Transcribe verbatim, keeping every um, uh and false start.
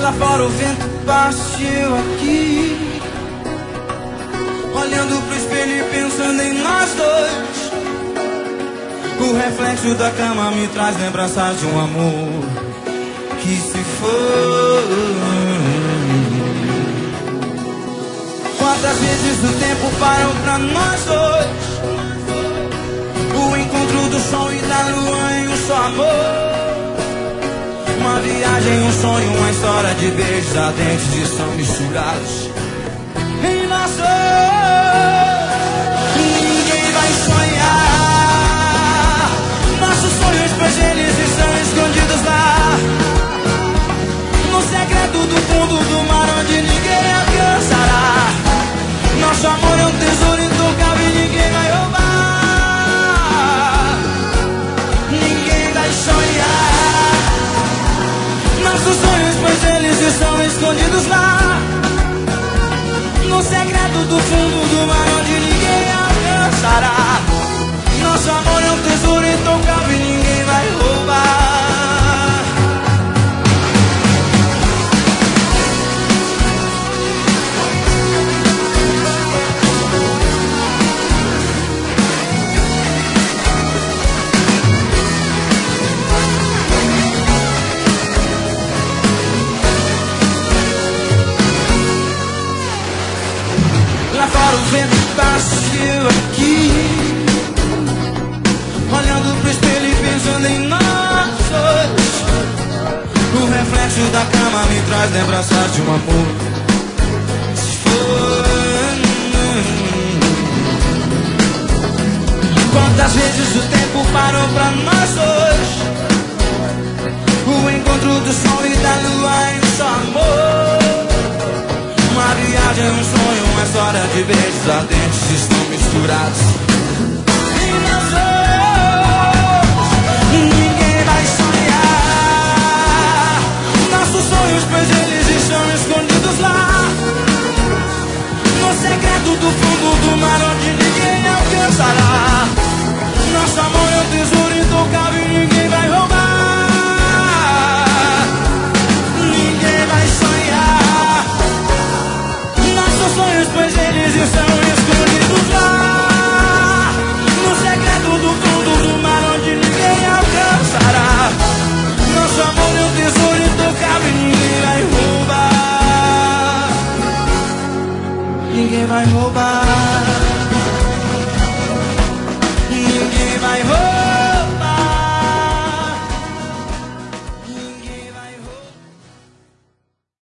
Lá fora o vento bate, eu aqui, olhando pro espelho e pensando em nós dois. O reflexo da cama me traz lembranças de um amor que se foi. Quantas vezes o tempo parou pra nós dois, o encontro do sol e da lua em um só amor. Uma viagem, um sonho, uma história de beijos ardentes e são misturados em nós dois. Ninguém vai sonhar nossos sonhos, pois eles estão escondidos lá no segredo do fundo do mar, onde ninguém alcançará. Nosso amor é um tesouro intocável e ninguém vai roubar. Ninguém vai sonhar nossos sonhos, pois eles estão escondidos lá no segredo do fundo do mar, onde ninguém alcançará. Nosso amor é um tesouro intocável e ninguém vai roubar. Lá fora o vento bate, eu aqui, olhando pro espelho e pensando em nós dois. O reflexo da cama me traz lembranças de um amor que se foi. Quantas vezes o tempo parou pra nós dois, o encontro do sol e da lua em um só amor. Uma viagem, um sonho, uma história de beijos ardentes estão misturados em nós dois. Ninguém vai sonhar nossos sonhos, pois eles estão escondidos lá no segredo do fundo do mar, onde ninguém alcançará. Nosso amor é um tesouro intocável e ninguém vai roubar. Ninguém vai sonhar nossos sonhos, pois eles estão escondidos lá no segredo do fundo do mar, onde ninguém alcançará. Nosso amor é um tesouro intocável e ninguém vai roubar. Ninguém vai roubar. Ninguém vai roubar.